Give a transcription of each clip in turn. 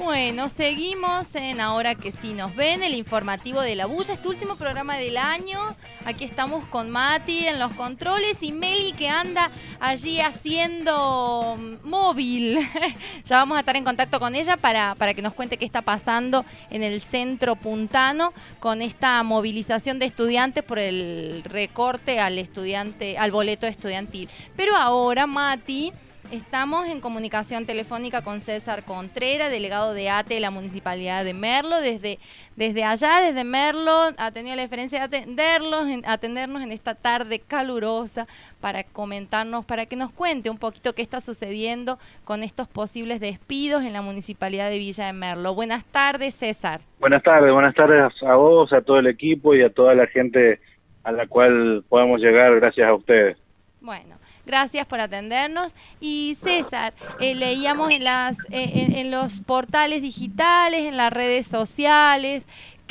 Bueno, seguimos en Ahora que sí nos ven, el informativo de La Bulla, este último programa del año. Aquí estamos con Mati en los controles y Meli que anda allí haciendo móvil. Ya vamos a estar en contacto con ella para que nos cuente qué está pasando en el centro puntano con esta movilización de estudiantes por el recorte al boleto estudiantil. Pero ahora, Mati, estamos en comunicación telefónica con César Contreras, delegado de ATE de la Municipalidad de Merlo. Desde allá, desde Merlo, ha tenido la diferencia de atendernos en esta tarde calurosa para comentarnos, para que nos cuente un poquito qué está sucediendo con estos posibles despidos en la Municipalidad de Villa de Merlo. Buenas tardes, César. Buenas tardes a vos, a todo el equipo y a toda la gente a la cual podemos llegar gracias a ustedes. Bueno, gracias por atendernos. Y César, leíamos en los portales digitales, en las redes sociales,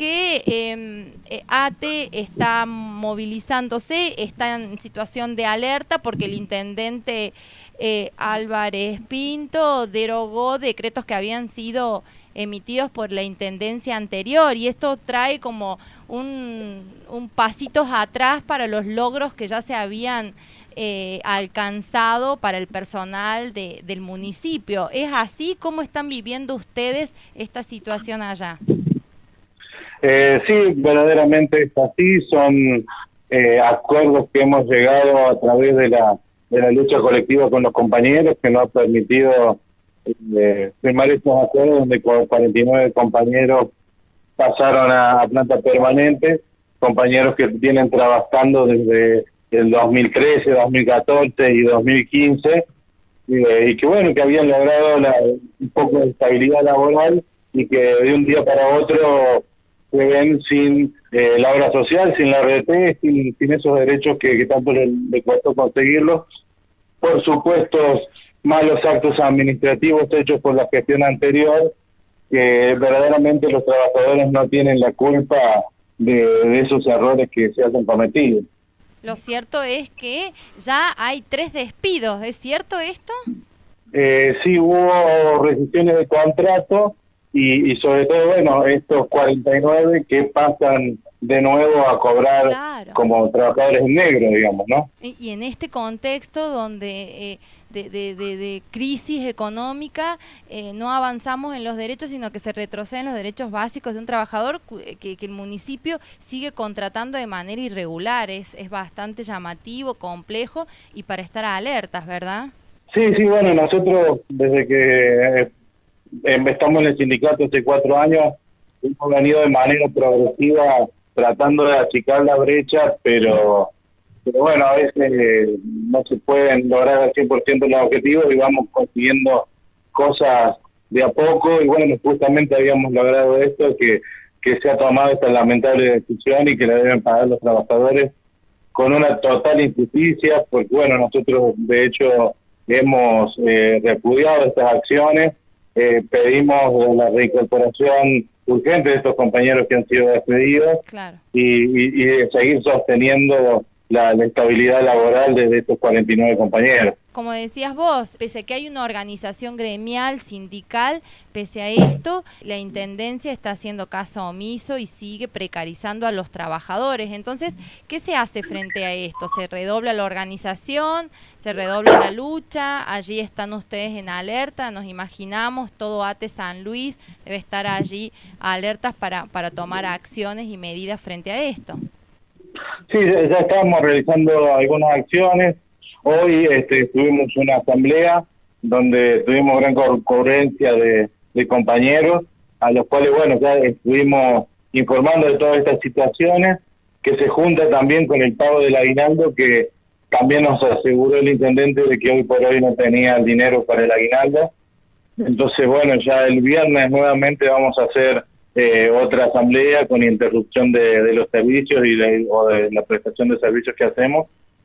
que ATE está movilizándose, está en situación de alerta porque el intendente Álvarez Pinto derogó decretos que habían sido emitidos por la intendencia anterior, y esto trae como un pasito atrás para los logros que ya se habían alcanzado para el personal del municipio. ¿Es así? ¿Cómo están viviendo ustedes esta situación allá? Sí, verdaderamente es así. Son acuerdos que hemos llegado a través de la lucha colectiva con los compañeros, que nos ha permitido firmar estos acuerdos donde 49 compañeros pasaron a planta permanente, compañeros que vienen trabajando desde el 2013, 2014 y 2015, y que bueno, que habían logrado un poco de estabilidad laboral y que de un día para otro se ven sin la obra social, sin la RT, sin esos derechos que tanto le costó conseguirlos. Por supuesto, malos actos administrativos hechos por la gestión anterior, que verdaderamente los trabajadores no tienen la culpa de esos errores que se hacen cometidos. Lo cierto es que ya hay 3 despidos, ¿es cierto esto? Sí, hubo rescisiones de contrato y sobre todo, bueno, estos 49 que pasan de nuevo a cobrar, claro, como trabajadores en negro, digamos, ¿no? Y en este contexto donde de crisis económica no avanzamos en los derechos, sino que se retroceden los derechos básicos de un trabajador que el municipio sigue contratando de manera irregular. Es bastante llamativo, complejo y para estar alertas, ¿verdad? Sí, bueno, nosotros desde que estamos en el sindicato hace 4 años hemos venido de manera progresiva tratando de achicar la brecha, pero bueno, a veces no se pueden lograr al 100% los objetivos y vamos consiguiendo cosas de a poco, y bueno, justamente habíamos logrado esto, que se ha tomado esta lamentable decisión y que la deben pagar los trabajadores con una total injusticia, porque bueno, nosotros de hecho hemos repudiado estas acciones, pedimos la reincorporación urgente de estos compañeros que han sido despedidos, claro, y de seguir sosteniendo la estabilidad laboral de estos 49 compañeros. Como decías vos, pese a que hay una organización gremial, sindical, pese a esto, la Intendencia está haciendo caso omiso y sigue precarizando a los trabajadores. Entonces, ¿qué se hace frente a esto? ¿Se redobla la organización? ¿Se redobla la lucha? Allí están ustedes en alerta, nos imaginamos, todo ATE San Luis debe estar allí alertas para tomar acciones y medidas frente a esto. Sí, ya estamos realizando algunas acciones. Hoy tuvimos una asamblea donde tuvimos gran concurrencia de compañeros, a los cuales, bueno, ya estuvimos informando de todas estas situaciones, que se junta también con el pago del aguinaldo, que también nos aseguró el intendente de que hoy por hoy no tenía el dinero para el aguinaldo. Entonces, bueno, ya el viernes nuevamente vamos a hacer otra asamblea con interrupción de los servicios o de la prestación de servicios que hacemos,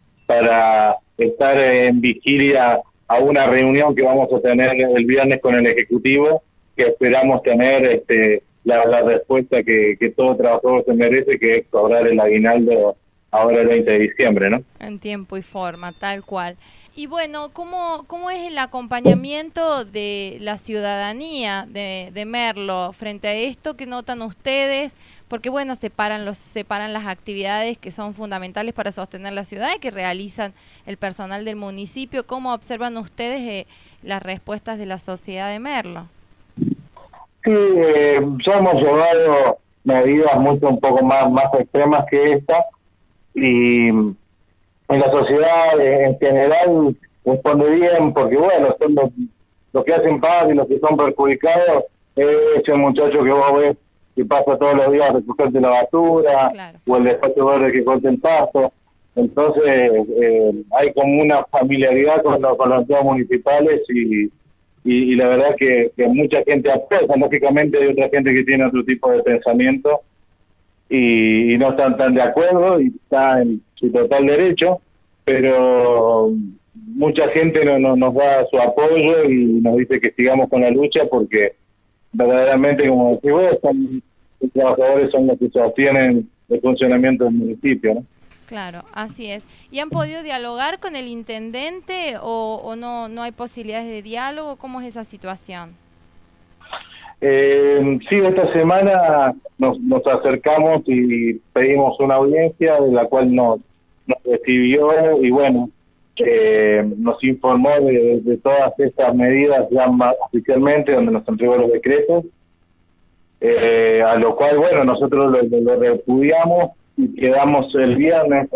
para estar en vigilia a una reunión que vamos a tener el viernes con el Ejecutivo, que esperamos tener la respuesta que todo trabajador se merece, que es cobrar el aguinaldo ahora el 20 de diciembre, ¿no? En tiempo y forma, tal cual. Y bueno, ¿cómo es el acompañamiento de la ciudadanía de Merlo frente a esto? ¿Qué notan ustedes? Porque bueno, separan las actividades que son fundamentales para sostener la ciudad y que realizan el personal del municipio. ¿Cómo observan ustedes las respuestas de la sociedad de Merlo? Sí, ya hemos llevado medidas un poco más extremas que esta, y en la sociedad en general responde bien, porque bueno, son los que hacen paz y los que son perjudicados, ese muchacho que vos ves que pasa todos los días a recogerte la basura, Claro. o el despacho verde que corta el pasto. Entonces hay como una familiaridad con los empleados municipales, y la verdad que mucha gente apoya. Lógicamente hay otra gente que tiene otro tipo de pensamiento y no están tan de acuerdo, y está en su total derecho, pero mucha gente nos da su apoyo y nos dice que sigamos con la lucha, porque verdaderamente, como decís vos, los trabajadores son los que sostienen el funcionamiento del municipio, ¿no? Claro, así es. ¿Y han podido dialogar con el intendente o no hay posibilidades de diálogo? ¿Cómo es esa situación? Sí, esta semana nos acercamos y pedimos una audiencia, de la cual nos recibió, y bueno, nos informó de todas estas medidas ya más oficialmente, donde nos entregó los decretos, a lo cual, bueno, nosotros lo repudiamos y quedamos el viernes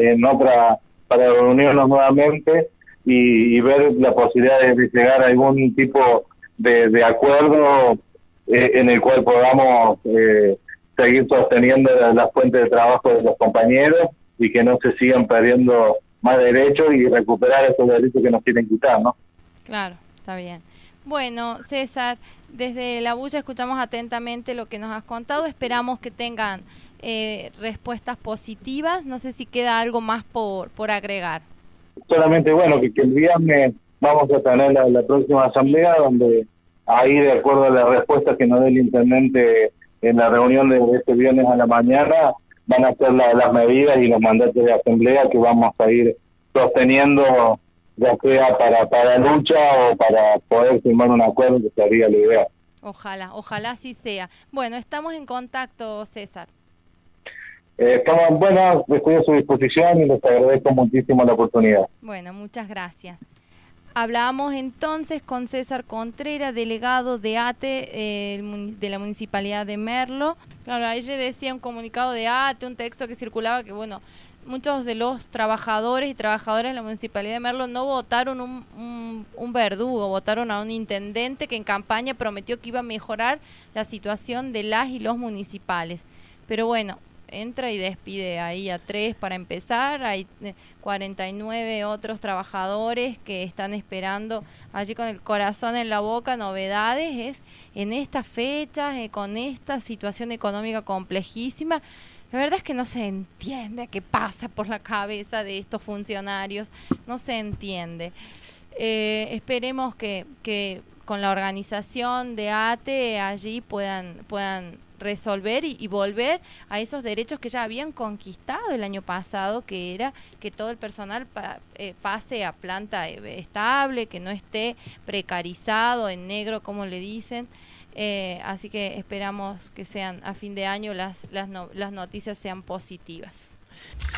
para reunirnos nuevamente y ver la posibilidad de llegar a algún tipo de acuerdo en el cual podamos seguir sosteniendo las fuentes de trabajo de los compañeros y que no se sigan perdiendo más derechos y recuperar esos derechos que nos quieren quitar, ¿no? Claro, está bien. Bueno, César, desde La Bulla escuchamos atentamente lo que nos has contado. Esperamos que tengan respuestas positivas. No sé si queda algo más por agregar. Solamente, bueno, que el viernes vamos a tener la próxima asamblea, sí, donde ahí, de acuerdo a las respuestas que nos dé el intendente en la reunión de este viernes a la mañana, van a ser las medidas y los mandatos de asamblea que vamos a ir sosteniendo, ya sea para lucha o para poder firmar un acuerdo, que sería la idea. Ojalá así sea. Bueno, estamos en contacto, César. Estamos, bueno, estoy a su disposición y les agradezco muchísimo la oportunidad. Bueno, muchas gracias. Hablábamos entonces con César Contreras, delegado de ATE de la Municipalidad de Merlo. Claro, ahí decía un comunicado de ATE, un texto que circulaba que, bueno, muchos de los trabajadores y trabajadoras de la Municipalidad de Merlo no votaron un verdugo, votaron a un intendente que en campaña prometió que iba a mejorar la situación de las y los municipales. Pero bueno, entra y despide ahí a 3 para empezar. Hay 49 otros trabajadores que están esperando allí con el corazón en la boca novedades. Es en estas fechas, con esta situación económica complejísima. La verdad es que no se entiende qué pasa por la cabeza de estos funcionarios, no se entiende. Esperemos que con la organización de ATE allí puedan resolver y volver a esos derechos que ya habían conquistado el año pasado, que era que todo el personal pase a planta estable, que no esté precarizado, en negro, como le dicen. Así que esperamos que sean a fin de año las noticias sean positivas.